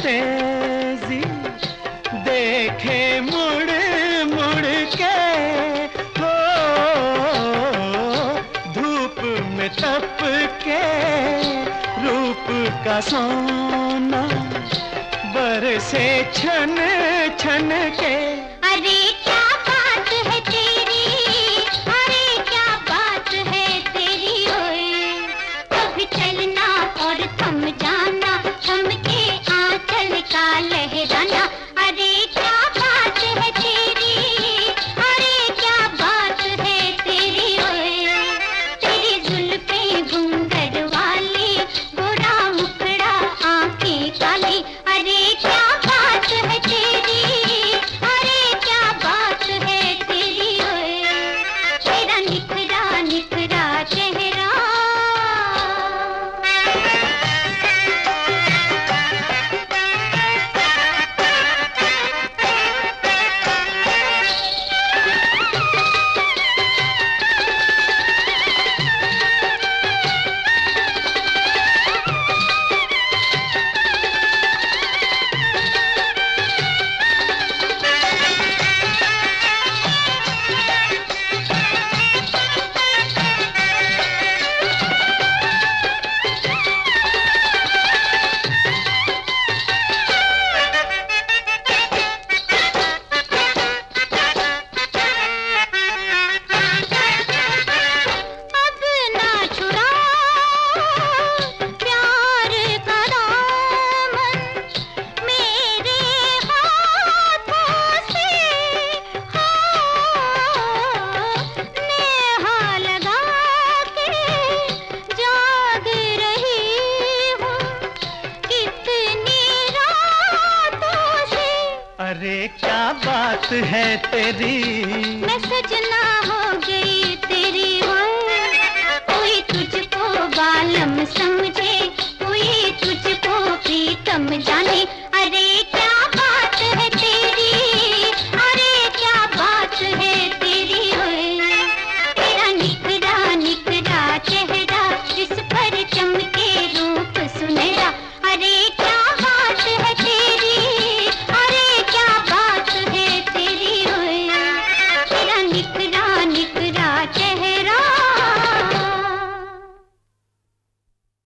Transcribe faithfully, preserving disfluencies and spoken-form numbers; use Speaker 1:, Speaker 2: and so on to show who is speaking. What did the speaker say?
Speaker 1: तेजी देखे मुड़ मुड़ के, हो धूप में तप के रूप का सोना बरसे छन छन के।
Speaker 2: अरे क्या बात है तेरी, अरे क्या बात है तेरी, ओए कभी चलना और थम जाना, थम के आंचल का लहराना। अरे क्या बात है तेरी, अरे क्या बात है तेरी, ओए तेरी जुल्फें घूंघट वाली, गोरा मुखड़ा आंखें काली। अरे क्या बात है तेरी, अरे क्या बात है तेरी, ओए तेरा निखरा निखरा चेहरा।
Speaker 1: अरे क्या बात है तेरी,
Speaker 2: मैं सजना हो गई तेरी, हो कोई तुझको बालम समझे, कोई तुझको प्रीतम जाने। अरे क्या बात है तेरी, अरे क्या बात है तेरी, ओए तेरा निखरा निखरा चेहरा, जिस पर चमके रूप सुनहरा। अरे